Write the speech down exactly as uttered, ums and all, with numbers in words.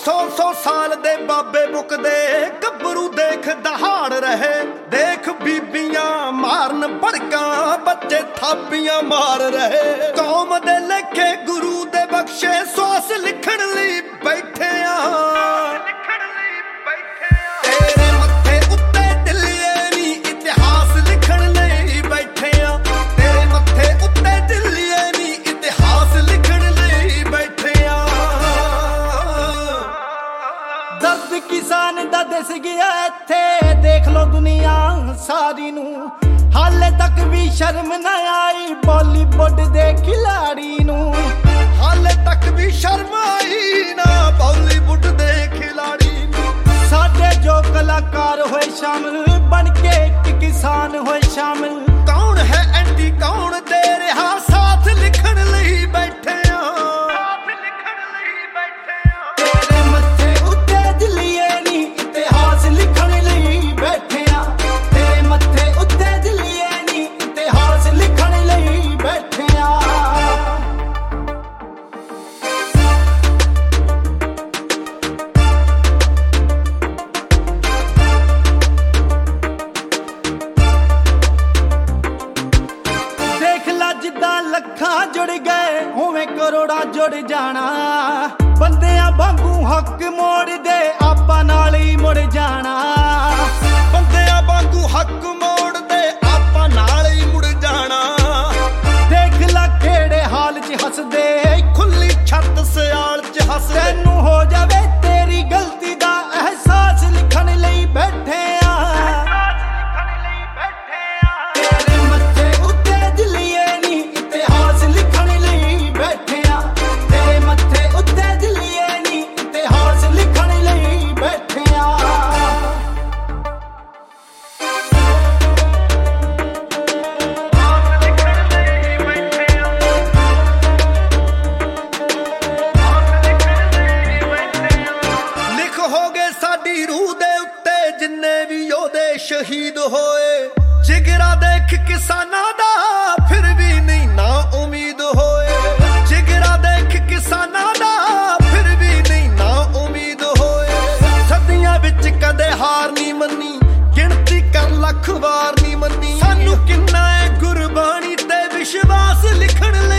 सौ सौ साल दे बाबे मुकदे गब्बरू देख दहाड़ रहे। देख बीबियां मारन भड़का बच्चे थापियां मार रहे। कौम दे लेखे गुरु दे बख्शे स्वास लिखण लई बैठे आ। तेरे मत्थे उत्ते दिलिए नी इतिहास लिखण लई बैठे आ। तेरे मत्थे उत्ते दिलिए नी इतिहास लिखण लई बैठे आ। दर्द किसान दा दस गया इत्थे देख लो दुनिया सारी नू। हाले तक भी शर्म न आई बॉलीवुड दे खिलाड़ी नू। हाले तक भी शर्म आई ना बॉलीवुड दे खिलाड़ी नू। साडे जो कलाकार होए शामिल बन के एक किसान होए शामिल। कौन है एंटी कौन दे रहा साथ लिखण लई बैठे आ। तेरे मत्थे उत्ते दिलिए नी इतिहास लिखण लई बैठे आ। तेरे मत्थे उत्ते दिलिए नी इतिहास लिखण लई बैठे आ। जिद्दां लखां जुड़ गए उवें करोड़ां जुड़ जाना। बंदियां वांगू हक मोड़ दे आपां नाल ही मुड़ जाना। बंदियां वांगू हक मोड़ दे आपां नाल ही मुड़ जाना। देख ला केड़े हाल च हसदे खुली छत सियाल च हसदे। तैनू हो जावे तेरी गलती दा एहसास लिखण लई बैठे आ। तेरे मत्थे उत्ते दिलिए नी इतिहास लिखण लई बैठे आ। तेरे मत्थे उत्ते दिलिए नी इतिहास लिखण लई बैठे आ। लिख हो गए साडी रूह दे उत्ते जिन्ने भी योधे शहीद होए। जिगरा देख किसानां दा फिर भी नहीं ना उम्मीद होए। जिगरा देख किसानां दा फिर भी नहीं ना उम्मीद होए। सदियां विच कदे हार नहीं मन्नी गिणती कर लख वार नहीं मन्नी। सानू किन्ना है गुरबाणी ते विश्वास लिखण लई